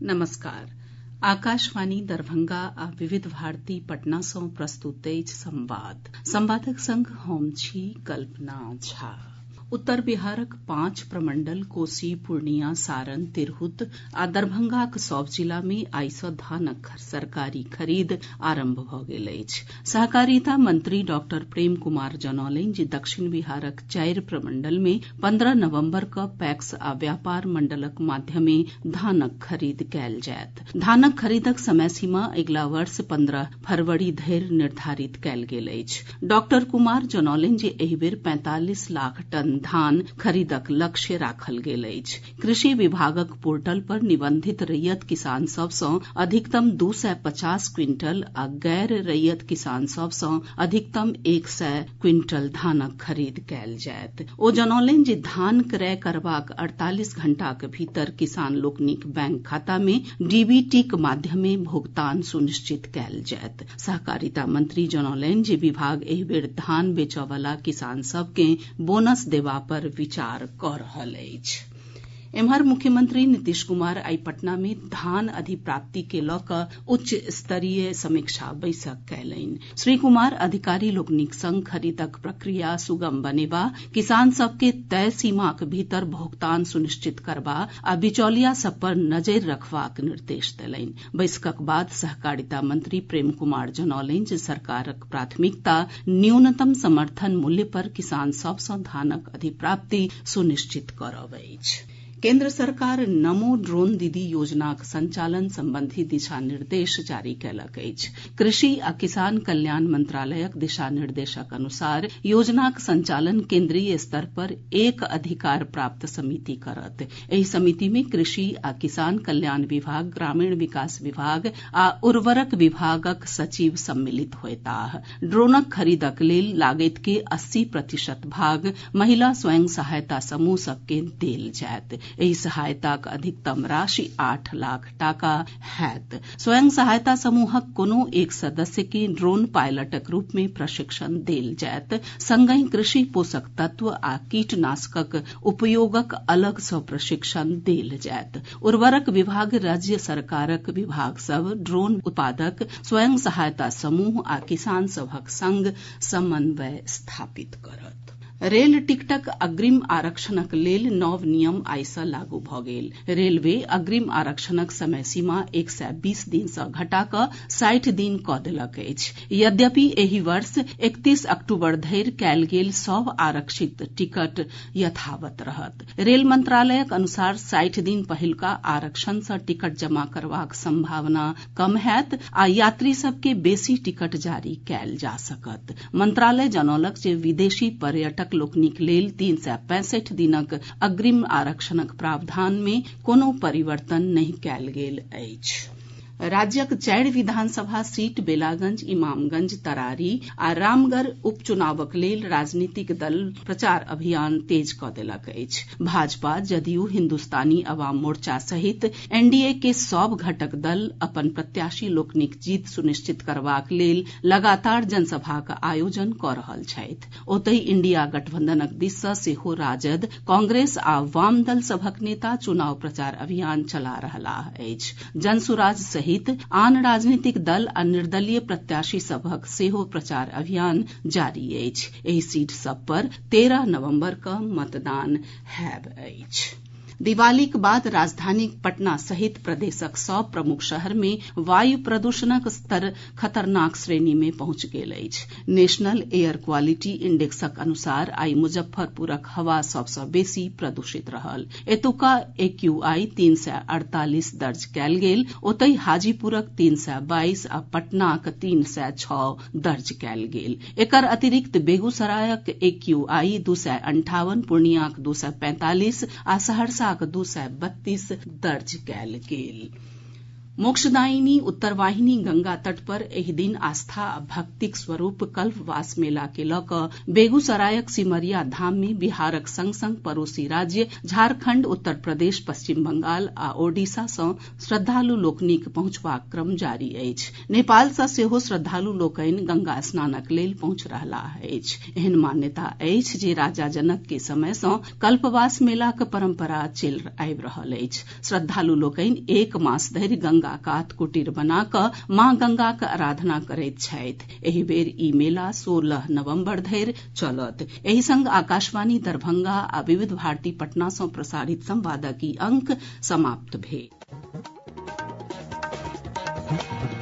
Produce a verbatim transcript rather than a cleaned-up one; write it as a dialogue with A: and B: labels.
A: नमस्कार। आकाशवाणी दरभंगा आ विविध भारती पटना सँ प्रस्तुत अछि संवाद। संवादक संग हम छी कल्पना झा। उत्तर बिहारक पांच प्रमंडल कोसी, पूर्णिया, सारण, तिरहुत आ दरभंगाक सभ जिला मे आइ सँ धानक सरकारी खरीद आरंभ भऽ गेल अछि। सहकारिता मंत्री डॉक्टर प्रेम कुमार जनौलनि जे दक्षिण बिहारक चारि प्रमंडल मे पन्द्रह नवम्बर कऽ पैक्स आ व्यापार मंडलक माध्यमे धानक खरीद कयल जायत। धानक खरीदक समय सीमा अगिला वर्ष पन्द्रह फरवरी धरि निर्धारित कयल गेल अछि। डॉक्टर कुमार जनौलनि जे एहि बेर पैंतालीस लाख टन धान खरीदक लक्ष्य राखल गेल अछि। कृषि विभागक पोर्टल पर निबंधित रैयत किसान सभ सँ अधिकतम दू सय पचास क्विंटल आ गैर रैयत किसान सभ सँ अधिकतम एक सय क्विंटल धानक खरीद कयल जायत। ओ जनौलनि जे धान क्रय करबाक अड़तालीस घंटाक भीतर किसान लोकनिक बैंक खाता मे डीबीटीक माध्यमे भुगतान सुनिश्चित कयल जायत। सहकारिता मंत्री जनौलनि जे विभाग एहि बेर धान बेचऽ वला किसान सभ के बोनस देबा पर विचार कऽ रहल अछि। एम्हर मुख्यमंत्री नीतीश कुमार आइ पटना मे धान अधिप्राप्ति के लऽ कऽ उच्च स्तरीय समीक्षा बैसक कयलनि। श्री कुमार अधिकारी लोकनिक संग खरीदक प्रक्रिया सुगम बनेबा, किसान सभ के तय सीमाक भीतर भुगतान सुनिश्चित करबा आ बिचौलिया सभ पर नजरि रखबाक निर्देश देलनि। बैसकक बाद सहकारिता मंत्री प्रेम कुमार जनौलनि जे सरकारक प्राथमिकता न्यूनतम समर्थन मूल्य पर किसान सभ सँ धानक अधिप्राप्ति सुनिश्चित करब अछि। केन्द्र सरकार नमो ड्रोन दीदी योजनाक संचालन संबंधी दिशा निर्देश जारी कयलक अछि। कृषि आ किसान कल्याण मंत्रालयक दिशा निर्देशक अनुसार योजनाक संचालन केन्द्रीय स्तर पर एक अधिकार प्राप्त समिति करत। एहि समिति मे कृषि आ किसान कल्याण विभाग, ग्रामीण विकास विभाग आ उर्वरक विभागक सचिव सम्मिलित होयताह। ड्रोनक खरीदक लेल लागति के अस्सी प्रतिशत भाग महिला स्वयं सहायता समूह सभ के देल जायत। एहि सहायताक अधिकतम राशि आठ लाख टाका होयत। स्वयं सहायता समूहक कोनो एक सदस्य के ड्रोन पायलटक रूप मे प्रशिक्षण देल जायत। संगहि कृषि पोषक तत्व आ कीटनाशकक उपयोगक अलग सँ प्रशिक्षण देल जायत। उर्वरक विभाग राज्य सरकारक विभाग सभ, ड्रोन उत्पादक, स्वयं सहायता समूह आ किसान सभक संग समन्वय स्थापित करत। रेल टिकटक अग्रिम आरक्षणक लेल नव नियम आइ सँ लागू भऽ गेल। रेलवे अग्रिम आरक्षणक समय सीमा एक सय बीस दिन सँ घटा कऽ साठि दिन कऽ देलक अछि। यद्यपि एहि वर्ष एकतीस अक्टूबर धरि कयल गेल सभ आरक्षित टिकट यथावत रहत। रेल मंत्रालयक अनुसार साठि दिन पहिलुका आरक्षण सँ टिकट जमा करबाक संभावना कम होयत आ यात्री सभ के बेसी टिकट जारी कयल जा सकत। मंत्रालय जनौलक जे विदेशी पर्यटक लोकनिक लेल तीन सय पैंसठि दिनक अग्रिम आरक्षणक प्रावधान मे कोनो परिवर्तन नहि कयल गेल अछि। राज्यक चारि विधानसभा सीट बेलागंज, इमामगंज, तरारी आ रामगढ़ उपचुनावक लेल राजनीतिक दल प्रचार अभियान तेज कऽ देलक अछि। भाजपा, जदयू, हिन्दुस्तानी अवाम मोर्चा सहित एनडीए के सभ घटक दल अपन प्रत्याशी लोकनिक जीत सुनिश्चित करबाक लेल लगातार जनसभाक आयोजन कऽ रहल छथि। ओतहि इंडिया गठबंधनक दिस सँ सेहो राजद, कांग्रेस आ वाम दल सभक नेता चुनाव प्रचार अभियान चला रहलाह अछि। जनसुराज सहित आन राजनीतिक दल आ निर्दलीय प्रत्याशी सभक सेहो प्रचार अभियान जारी अछि। एहि सीट सभ पर तेरह नवम्बर कऽ मतदान होयब अछि। दिवालीक बाद राजधानी पटना सहित प्रदेशक सभ प्रमुख शहर मे वायु प्रदूषणक स्तर खतरनाक श्रेणी मे पहुंचि गेल अछि। नेशनल एयर क्वालिटी इंडेक्सक अनुसार आइ मुजफ्फरपुरक हवा सभ सँ बेसी प्रदूषित रहल। एतुका एक्यूआई तीन सय अड़तालीस दर्ज कयल गेल। ओतहि हाजीपुरक तीन सय बाईस आ पटनाक तीन सय छओ दर्ज कयल गेल। एकर अतिरिक्त बेगूसरायक एक्यूआई दू सय अंठावन, पूर्णियाक दू सय पैंतालीस आ सहरसा दू सय बत्तीस दर्ज कयल गेल। मोक्षदायिनी उत्तरवाहिनी गंगा तट पर एहि दिन आस्था आ भक्तिक स्वरूप कल्पवास मेला के लऽ कऽ बेगूसरायक सिमरिया धाम मे बिहारक संग संग पड़ोसी राज्य झारखंड, उत्तर प्रदेश, पश्चिम बंगाल आ ओडिशा सँ श्रद्धालु लोकनिक पहुंचबाक क्रम जारी अछि। नेपाल सँ सेहो श्रद्धालु लोकनि गंगा स्नानक लेल पहुंचि रहलाह अछि। एहन मान्यता अछि जे राजा जनक के समय सँ कल्पवास मेलाक परंपरा चलि आबि रहल अछि। श्रद्धालु लोकनि एक मास धरि गंगा कात कुटीर बना कऽ माँ गंगाक आराधना करैत छथि। एहि बेर ई मेला सोलह नवम्बर धरि चलत। एहि संग आकाशवाणी दरभंगा आ विविध भारती पटना सँ प्रसारित संवादक ई अंक समाप्त भेल।